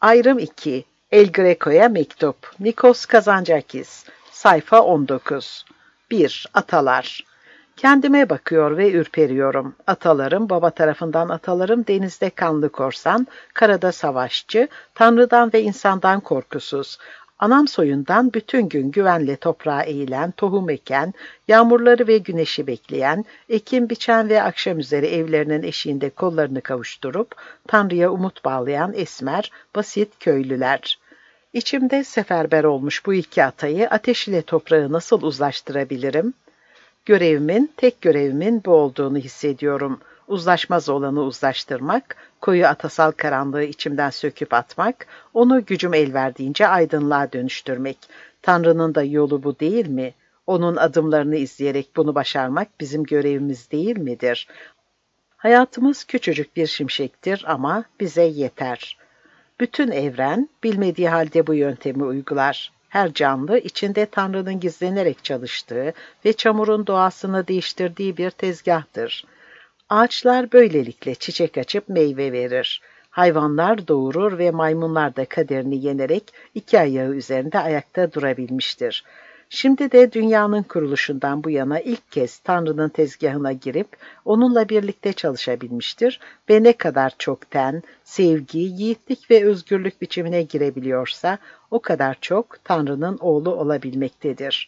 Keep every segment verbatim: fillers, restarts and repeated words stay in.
Ayrım iki. El Greco'ya mektup. Nikos Kazantzakis. Sayfa on dokuz. bir. Atalar. Kendime bakıyor ve ürperiyorum. Atalarım, baba tarafından atalarım denizde kanlı korsan, karada savaşçı, Tanrı'dan ve insandan korkusuz. Anam soyundan bütün gün güvenle toprağa eğilen, tohum eken, yağmurları ve güneşi bekleyen, ekim biçen ve akşam üzeri evlerinin eşiğinde kollarını kavuşturup, Tanrı'ya umut bağlayan esmer, basit köylüler. İçimde seferber olmuş bu iki atayı ateş ile toprağı nasıl uzlaştırabilirim? Görevimin, tek görevimin bu olduğunu hissediyorum. Uzlaşmaz olanı uzlaştırmak, koyu atasal karanlığı içimden söküp atmak, onu gücüm el verdiğince aydınlığa dönüştürmek. Tanrı'nın da yolu bu değil mi? Onun adımlarını izleyerek bunu başarmak bizim görevimiz değil midir? Hayatımız küçücük bir şimşektir ama bize yeter. Bütün evren bilmediği halde bu yöntemi uygular. Her canlı içinde Tanrı'nın gizlenerek çalıştığı ve çamurun doğasını değiştirdiği bir tezgahtır. Ağaçlar böylelikle çiçek açıp meyve verir. Hayvanlar doğurur ve maymunlar da kaderini yenerek iki ayağı üzerinde ayakta durabilmiştir. Şimdi de dünyanın kuruluşundan bu yana ilk kez Tanrı'nın tezgahına girip onunla birlikte çalışabilmiştir ve ne kadar çok ten, sevgi, yiğitlik ve özgürlük biçimine girebiliyorsa o kadar çok Tanrı'nın oğlu olabilmektedir.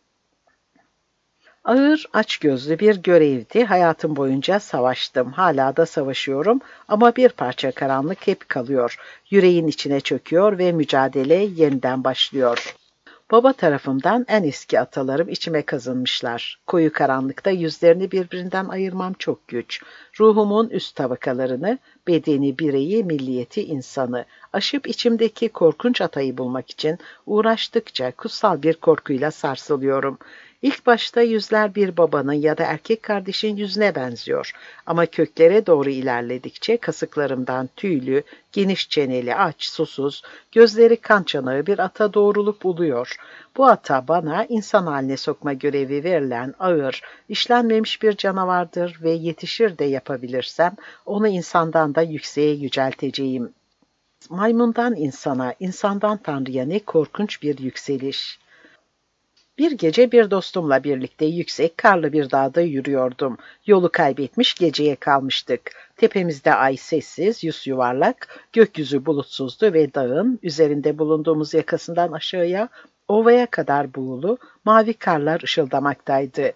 Ağır, açgözlü bir görevdi. Hayatım boyunca savaştım. Hala da savaşıyorum ama bir parça karanlık hep kalıyor. Yüreğin içine çöküyor ve mücadele yeniden başlıyor. Baba tarafımdan en eski atalarım içime kazınmışlar. Koyu karanlıkta yüzlerini birbirinden ayırmam çok güç. Ruhumun üst tabakalarını, bedeni, bireyi, milliyeti, insanı aşıp içimdeki korkunç atayı bulmak için uğraştıkça kutsal bir korkuyla sarsılıyorum. İlk başta yüzler bir babanın ya da erkek kardeşin yüzüne benziyor. Ama köklere doğru ilerledikçe kasıklarımdan tüylü, geniş çeneli, aç, susuz, gözleri kan çanağı bir ata doğrulup uluyor. Bu ata bana insan haline sokma görevi verilen ağır, işlenmemiş bir canavardır ve yetişir de yapabilirsem onu insandan da yükseğe yücelteceğim. Maymundan insana, insandan Tanrı'ya ne korkunç bir yükseliş. Bir gece bir dostumla birlikte yüksek, karlı bir dağda yürüyordum. Yolu kaybetmiş, geceye kalmıştık. Tepemizde ay sessiz, yüz yuvarlak, gökyüzü bulutsuzdu ve dağın üzerinde bulunduğumuz yakasından aşağıya, ovaya kadar buğulu, mavi karlar ışıldamaktaydı.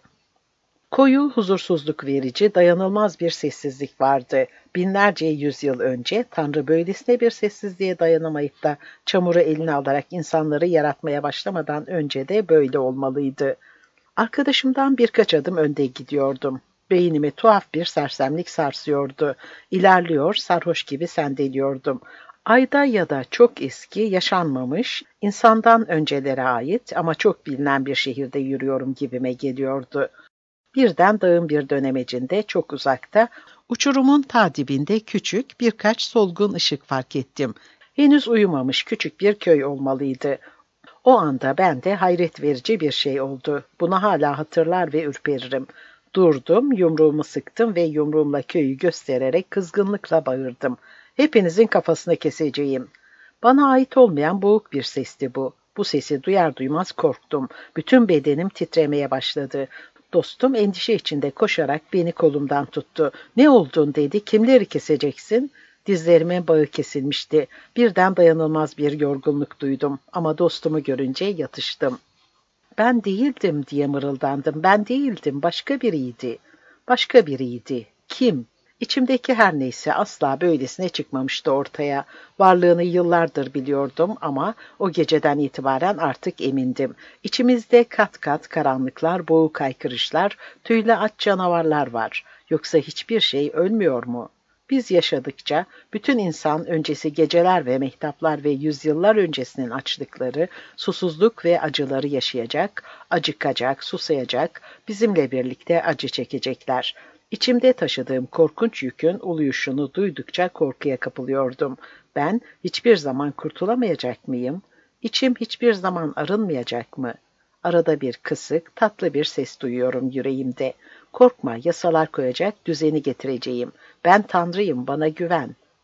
Koyu, huzursuzluk verici, dayanılmaz bir sessizlik vardı. Binlerce yüzyıl önce Tanrı böylesine bir sessizliğe dayanamayıp da çamuru eline alarak insanları yaratmaya başlamadan önce de böyle olmalıydı. Arkadaşımdan birkaç adım önde gidiyordum. Beynimi tuhaf bir sersemlik sarsıyordu. İlerliyor, sarhoş gibi sendeliyordum. Ayda ya da çok eski, yaşanmamış, insandan öncelere ait ama çok bilinen bir şehirde yürüyorum gibime geliyordu. Birden dağın bir dönemecinde çok uzakta, uçurumun ta dibinde küçük birkaç solgun ışık fark ettim. Henüz uyumamış küçük bir köy olmalıydı. O anda bende hayret verici bir şey oldu. Bunu hala hatırlar ve ürperirim. Durdum, yumruğumu sıktım ve yumruğumla köyü göstererek kızgınlıkla bağırdım. Hepinizin kafasını keseceğim. Bana ait olmayan boğuk bir sesti bu. Bu sesi duyar duymaz korktum. Bütün bedenim titremeye başladı. Dostum endişe içinde koşarak beni kolumdan tuttu. Ne oldun dedi, kimleri keseceksin? Dizlerimin bağı kesilmişti. Birden dayanılmaz bir yorgunluk duydum ama dostumu görünce yatıştım. Ben değildim diye mırıldandım. Ben değildim, başka biriydi. Başka biriydi. Kim? İçimdeki her neyse asla böylesine çıkmamıştı ortaya. Varlığını yıllardır biliyordum ama o geceden itibaren artık emindim. İçimizde kat kat karanlıklar, boğuk haykırışlar, tüylü aç canavarlar var. Yoksa hiçbir şey ölmüyor mu? Biz yaşadıkça bütün insan öncesi geceler ve mehtaplar ve yüzyıllar öncesinin açlıkları, susuzluk ve acıları yaşayacak, acıkacak, susayacak, bizimle birlikte acı çekecekler. İçimde taşıdığım korkunç yükün uluyuşunu duydukça korkuya kapılıyordum. Ben hiçbir zaman kurtulamayacak mıyım? İçim hiçbir zaman arınmayacak mı? Arada bir kısık, tatlı bir ses duyuyorum yüreğimde. Korkma, yasalar koyacak, düzeni getireceğim. Ben Tanrıyım, bana güven.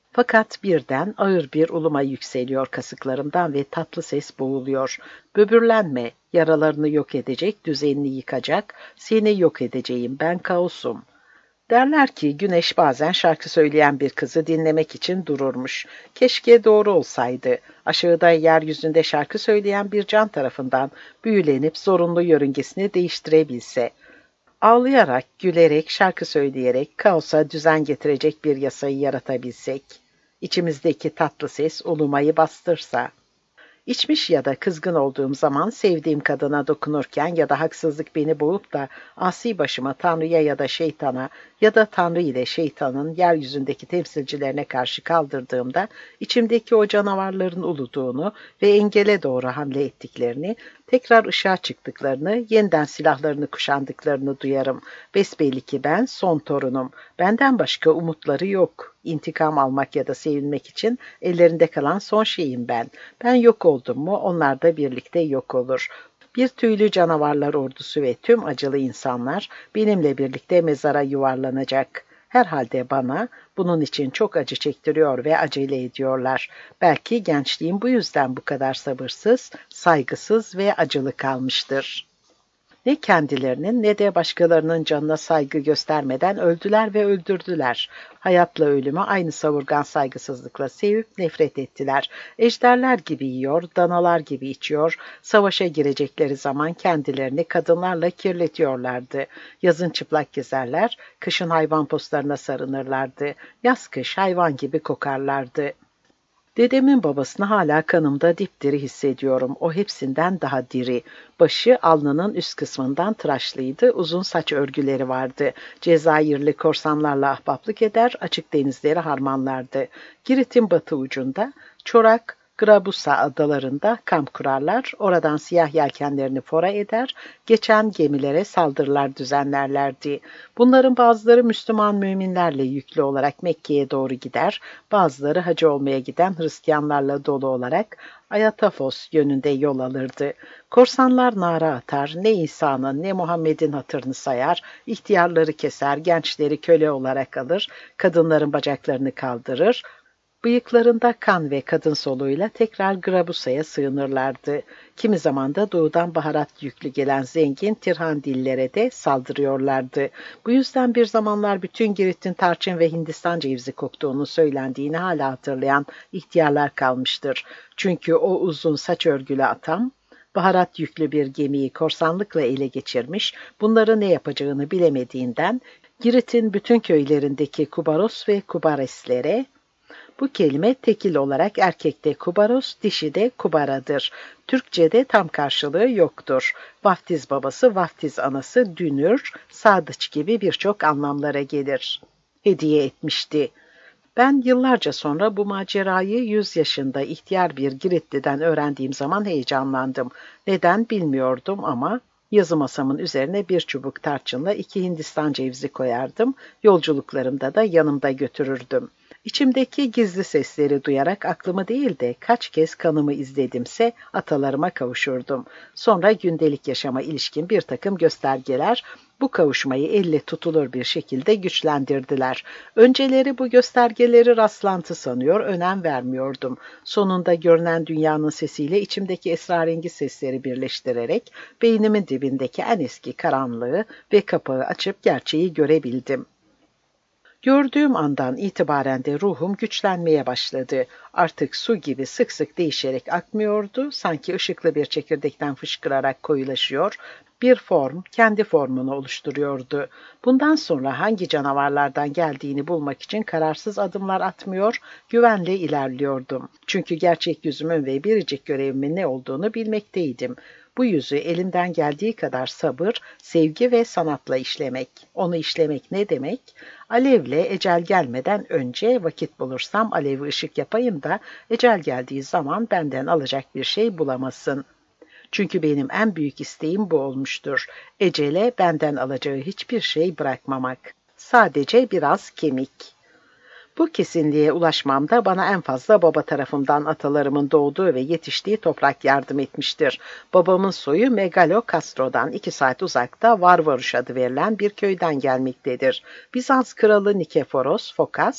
Fakat birden ağır bir uluma yükseliyor kasıklarımdan ve tatlı ses boğuluyor. Böbürlenme, yaralarını yok edecek, düzenini yıkacak, seni yok edeceğim, ben kaosum. Derler ki güneş bazen şarkı söyleyen bir kızı dinlemek için dururmuş. Keşke doğru olsaydı. Aşağıda yeryüzünde şarkı söyleyen bir can tarafından büyülenip zorunlu yörüngesini değiştirebilse. Ağlayarak, gülerek, şarkı söyleyerek kaosa düzen getirecek bir yasayı yaratabilsek. İçimizdeki tatlı ses ulumayı bastırsa. İçmiş ya da kızgın olduğum zaman sevdiğim kadına dokunurken ya da haksızlık beni boğup da asi başıma Tanrı'ya ya da şeytana ya da Tanrı ile şeytanın yeryüzündeki temsilcilerine karşı kaldırdığımda içimdeki o canavarların uluduğunu ve engele doğru hamle ettiklerini, tekrar ışığa çıktıklarını, yeniden silahlarını kuşandıklarını duyarım. Besbelli ki ben son torunum. Benden başka umutları yok. İntikam almak ya da sevilmek için ellerinde kalan son şeyim ben. Ben yok oldum mu onlar da birlikte yok olur. Bir tüylü canavarlar ordusu ve tüm acılı insanlar benimle birlikte mezara yuvarlanacak. Herhalde bana bunun için çok acı çektiriyor ve acele ediyorlar. Belki gençliğim bu yüzden bu kadar sabırsız, saygısız ve acılı kalmıştır. Ne kendilerinin ne de başkalarının canına saygı göstermeden öldüler ve öldürdüler. Hayatla ölümü aynı savurgan saygısızlıkla sevip nefret ettiler. Ejderler gibi yiyor, danalar gibi içiyor, savaşa girecekleri zaman kendilerini kadınlarla kirletiyorlardı. Yazın çıplak gezerler, kışın hayvan postlarına sarınırlardı. Yaz kış hayvan gibi kokarlardı. Dedemin babasını hala kanımda dipdiri hissediyorum. O hepsinden daha diri. Başı alnının üst kısmından tıraşlıydı, uzun saç örgüleri vardı. Cezayirli korsanlarla ahbaplık eder, açık denizleri harmanlardı. Girit'in batı ucunda, Çorak, Grabusa adalarında kamp kurarlar, oradan siyah yelkenlerini fora eder, geçen gemilere saldırılar düzenlerlerdi. Bunların bazıları Müslüman müminlerle yüklü olarak Mekke'ye doğru gider, bazıları hacı olmaya giden Hristiyanlarla dolu olarak Ayatafos yönünde yol alırdı. Korsanlar nara atar, ne İsa'nın ne Muhammed'in hatırını sayar, ihtiyarları keser, gençleri köle olarak alır, kadınların bacaklarını kaldırır, bıyıklarında kan ve kadın soluğuyla tekrar Grabusa'ya sığınırlardı. Kimi zaman da doğudan baharat yüklü gelen zengin Tirhan dillere de saldırıyorlardı. Bu yüzden bir zamanlar bütün Girit'in tarçın ve Hindistan cevizi koktuğunu söylendiğini hala hatırlayan ihtiyarlar kalmıştır. Çünkü o uzun saç örgülü atam, baharat yüklü bir gemiyi korsanlıkla ele geçirmiş, bunları ne yapacağını bilemediğinden, Girit'in bütün köylerindeki Kubaros ve Kubareslere, bu kelime tekil olarak erkekte kubaros, dişide kubaradır. Türkçe'de tam karşılığı yoktur. Vaftiz babası, vaftiz anası, dünür, sadıç gibi birçok anlamlara gelir. Hediye etmişti. Ben yıllarca sonra bu macerayı yüz yaşında ihtiyar bir Giritli'den öğrendiğim zaman heyecanlandım. Neden bilmiyordum ama yazı masamın üzerine bir çubuk tarçınla iki Hindistan cevizi koyardım. Yolculuklarımda da yanımda götürürdüm. İçimdeki gizli sesleri duyarak aklımı değil de kaç kez kanımı izledimse atalarıma kavuşurdum. Sonra gündelik yaşama ilişkin bir takım göstergeler bu kavuşmayı elle tutulur bir şekilde güçlendirdiler. Önceleri bu göstergeleri rastlantı sanıyor, önem vermiyordum. Sonunda görünen dünyanın sesiyle içimdeki esrarengiz sesleri birleştirerek beynimin dibindeki en eski karanlığı ve kapağı açıp gerçeği görebildim. Gördüğüm andan itibaren de ruhum güçlenmeye başladı. Artık su gibi sık sık değişerek akmıyordu, sanki ışıklı bir çekirdekten fışkırarak koyulaşıyor, bir form kendi formunu oluşturuyordu. Bundan sonra hangi canavarlardan geldiğini bulmak için kararsız adımlar atmıyor, güvenle ilerliyordum. Çünkü gerçek yüzümün ve biricik görevimin ne olduğunu bilmekteydim. Bu yüzü elimden geldiği kadar sabır, sevgi ve sanatla işlemek. Onu işlemek ne demek? Alevle ecel gelmeden önce vakit bulursam alevi ışık yapayım da ecel geldiği zaman benden alacak bir şey bulamasın. Çünkü benim en büyük isteğim bu olmuştur. Ecele benden alacağı hiçbir şey bırakmamak. Sadece biraz kemik. Bu kesinliğe ulaşmamda bana en fazla baba tarafımdan atalarımın doğduğu ve yetiştiği toprak yardım etmiştir. Babamın soyu Megalo Castro'dan iki saat uzakta Varvaruş adı verilen bir köyden gelmektedir. Bizans kralı Nikeforos Fokas,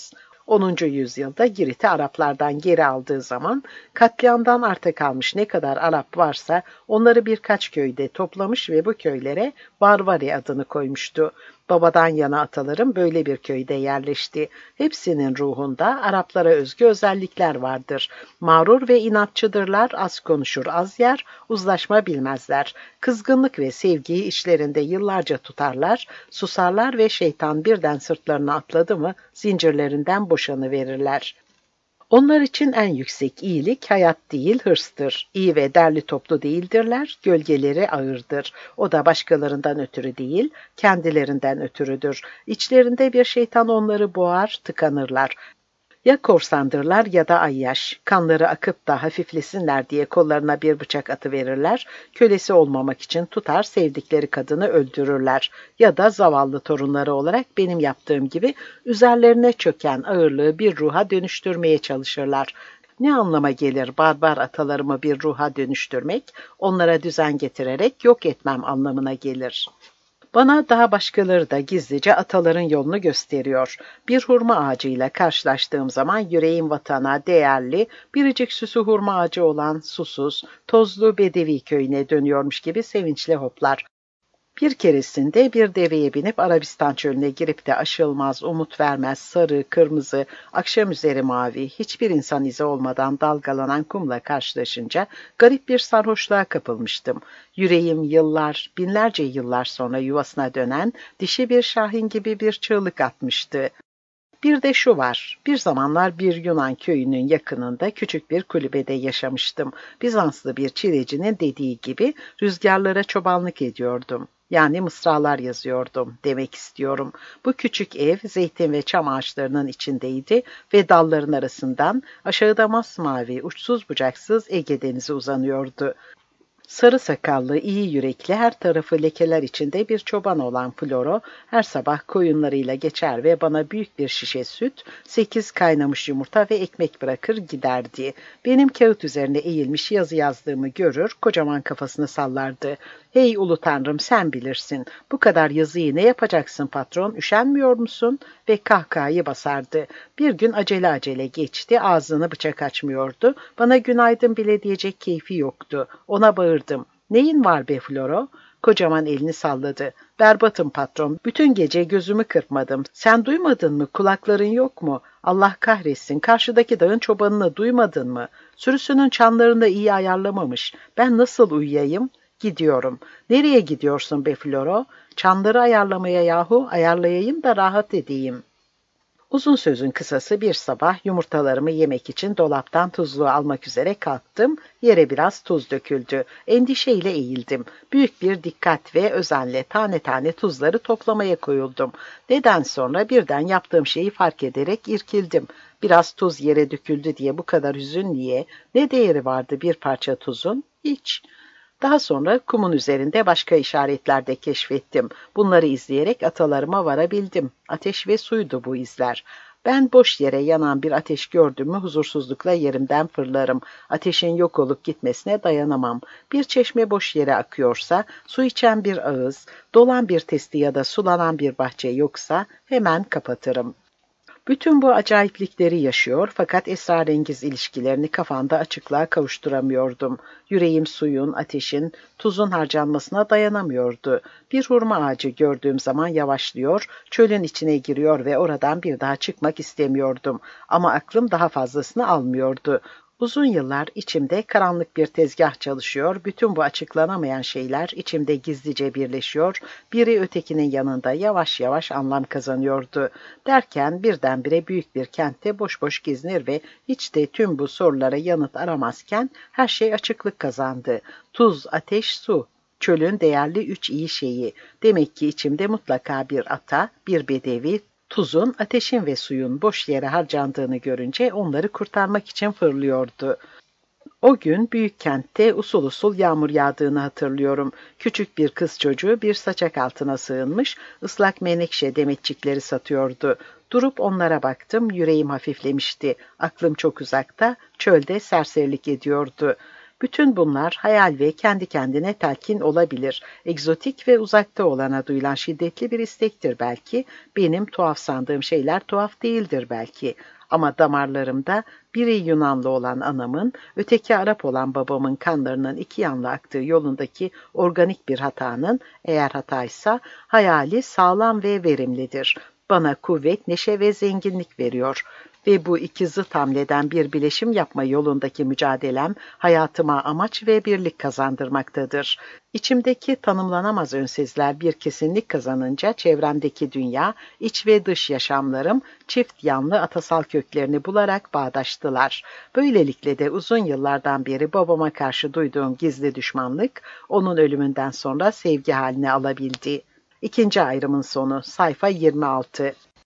onuncu yüzyılda Girit'i Araplardan geri aldığı zaman katliamdan arta kalmış ne kadar Arap varsa onları birkaç köyde toplamış ve bu köylere Barvari adını koymuştu. Babadan yana atalarım böyle bir köyde yerleşti. Hepsinin ruhunda Araplara özgü özellikler vardır. Mağrur ve inatçıdırlar, az konuşur, az yer, uzlaşma bilmezler. Kızgınlık ve sevgiyi içlerinde yıllarca tutarlar, susarlar ve şeytan birden sırtlarına atladı mı zincirlerinden boşanıverirler. Onlar için en yüksek iyilik hayat değil hırstır. İyi ve derli toplu değildirler, gölgeleri ağırdır. O da başkalarından ötürü değil, kendilerinden ötürüdür. İçlerinde bir şeytan onları boğar, tıkanırlar. Ya korsandırlar ya da ayyaş. Kanları akıp da hafiflesinler diye kollarına bir bıçak atıverirler. Kölesi olmamak için tutar sevdikleri kadını öldürürler. Ya da zavallı torunları olarak benim yaptığım gibi üzerlerine çöken ağırlığı bir ruha dönüştürmeye çalışırlar. Ne anlama gelir barbar atalarımı bir ruha dönüştürmek? Onlara düzen getirerek yok etmem anlamına gelir. Bana daha başkaları da gizlice ataların yolunu gösteriyor. Bir hurma ağacıyla karşılaştığım zaman yüreğim vatana değerli, biricik süsü hurma ağacı olan susuz, tozlu Bedevi köyüne dönüyormuş gibi sevinçle hoplar. Bir keresinde bir deveye binip Arabistan çölüne girip de aşılmaz, umut vermez, sarı, kırmızı, akşam üzeri mavi, hiçbir insan izi olmadan dalgalanan kumla karşılaşınca garip bir sarhoşluğa kapılmıştım. Yüreğim yıllar, binlerce yıllar sonra yuvasına dönen dişi bir şahin gibi bir çığlık atmıştı. Bir de şu var, bir zamanlar bir Yunan köyünün yakınında küçük bir kulübede yaşamıştım. Bizanslı bir çilecinin dediği gibi rüzgarlara çobanlık ediyordum. Yani mısralar yazıyordum demek istiyorum. Bu küçük ev zeytin ve çam ağaçlarının içindeydi ve dalların arasından aşağıda masmavi, uçsuz bucaksız Ege Denizi uzanıyordu. Sarı sakallı, iyi yürekli, her tarafı lekeler içinde bir çoban olan Floro, her sabah koyunlarıyla geçer ve bana büyük bir şişe süt, sekiz kaynamış yumurta ve ekmek bırakır giderdi. Benim kağıt üzerine eğilmiş yazı yazdığımı görür, kocaman kafasını sallardı. ''Hey ulu tanrım, sen bilirsin. Bu kadar yazıyı ne yapacaksın patron, üşenmiyor musun?'' ve kahkahayı basardı. Bir gün acele acele geçti, ağzını bıçak açmıyordu. Bana günaydın bile diyecek keyfi yoktu. Ona bağırdım. ''Neyin var be Floro?'' Kocaman elini salladı. ''Berbatım patron, bütün gece gözümü kırpmadım. Sen duymadın mı, kulakların yok mu? Allah kahretsin, karşıdaki dağın çobanını duymadın mı? Sürüsünün çanlarını iyi ayarlamamış. Ben nasıl uyuyayım?'' ''Gidiyorum.'' ''Nereye gidiyorsun be Floro?'' ''Çanları ayarlamaya yahu, ayarlayayım da rahat edeyim.'' Uzun sözün kısası bir sabah yumurtalarımı yemek için dolaptan tuzluğu almak üzere kalktım. Yere biraz tuz döküldü. Endişeyle eğildim. Büyük bir dikkat ve özenle tane tane tuzları toplamaya koyuldum. Neden sonra birden yaptığım şeyi fark ederek irkildim. Biraz tuz yere döküldü diye bu kadar hüzün niye? Ne değeri vardı bir parça tuzun? Hiç. Daha sonra kumun üzerinde başka işaretler de keşfettim. Bunları izleyerek atalarıma varabildim. Ateş ve suydu bu izler. Ben boş yere yanan bir ateş gördüm mü huzursuzlukla yerimden fırlarım. Ateşin yok olup gitmesine dayanamam. Bir çeşme boş yere akıyorsa, su içen bir ağız, dolan bir testi ya da sulanan bir bahçe yoksa hemen kapatırım. Bütün bu acayiplikleri yaşıyor fakat esrarengiz ilişkilerini kafamda açıklığa kavuşturamıyordum. Yüreğim suyun, ateşin, tuzun harcanmasına dayanamıyordu. Bir hurma ağacı gördüğüm zaman yavaşlıyor, çölün içine giriyor ve oradan bir daha çıkmak istemiyordum. Ama aklım daha fazlasını almıyordu. Uzun yıllar içimde karanlık bir tezgah çalışıyor, bütün bu açıklanamayan şeyler içimde gizlice birleşiyor, biri ötekinin yanında yavaş yavaş anlam kazanıyordu. Derken birdenbire büyük bir kentte boş boş gezinir ve hiç de tüm bu sorulara yanıt aramazken her şey açıklık kazandı. Tuz, ateş, su. Çölün değerli üç iyi şeyi. Demek ki içimde mutlaka bir ata, bir bedevi, tuzun, ateşin ve suyun boş yere harcandığını görünce onları kurtarmak için fırlıyordu. O gün büyük kentte usul usul yağmur yağdığını hatırlıyorum. Küçük bir kız çocuğu bir saçak altına sığınmış, ıslak menekşe demetçikleri satıyordu. Durup onlara baktım, yüreğim hafiflemişti. Aklım çok uzakta, çölde serserilik ediyordu. Bütün bunlar hayal ve kendi kendine telkin olabilir. Egzotik ve uzakta olana duyulan şiddetli bir istektir belki. Benim tuhaf sandığım şeyler tuhaf değildir belki. Ama damarlarımda biri Yunanlı olan anamın, öteki Arap olan babamın kanlarının iki yanlı aktığı yolundaki organik bir hatanın, eğer hataysa, hayali sağlam ve verimlidir. Bana kuvvet, neşe ve zenginlik veriyor. Ve bu iki zıt hamleden bir bileşim yapma yolundaki mücadelem hayatıma amaç ve birlik kazandırmaktadır. İçimdeki tanımlanamaz önsezler bir kesinlik kazanınca çevremdeki dünya, iç ve dış yaşamlarım çift yanlı atasal köklerini bularak bağdaştılar. Böylelikle de uzun yıllardan beri babama karşı duyduğum gizli düşmanlık, onun ölümünden sonra sevgi haline alabildi. İkinci ayrımın sonu, sayfa yirmi altı.